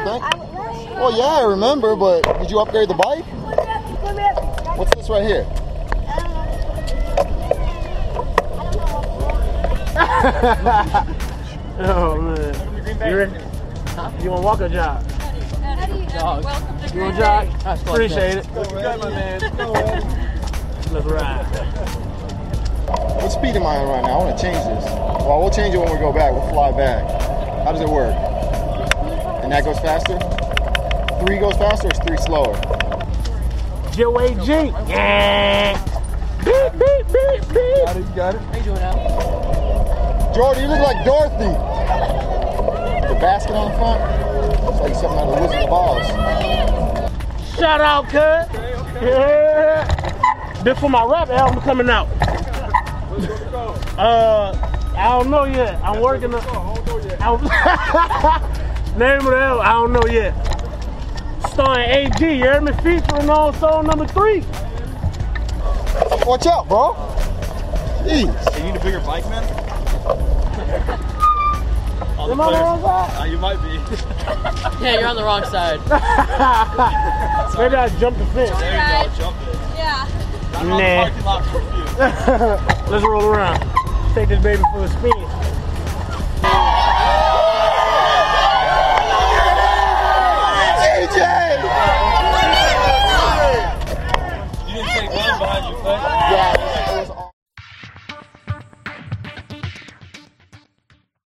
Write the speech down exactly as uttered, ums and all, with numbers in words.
think. Well, yeah, I remember, but did you upgrade the bike? What's this right here? Oh man. You ready? Huh? You want to walk or jog? Jog. You want to jog? Appreciate it. You got my man. Let's ride. What speed am I on right now? I want to change this. Well, we'll change it when we go back. We'll fly back. How does it work? And that goes faster? Three goes faster or is three slower? Joey G. Yeah. Beep, beep, beep, beep. Got it, you got it. How you doing, Al? Jordan, you look like Dorothy. The basket on the front? It's like something out of the Wizard of Oz. Shout out, cuz. Yeah. This for my rap album coming out. Uh, I don't know yet. I'm working on. Name of the album, I don't know yet. Starring A G, you heard me featuring on song number three. Watch out, bro. Jeez. You need a bigger bike, man? All Am I on the wrong side? Uh, you might be. Yeah, you're on the wrong side. Maybe I jumped the fence. There you go, jump it. Yeah. I'm on the Nah. parking lot for a few. Let's roll around. Take this baby for a spin.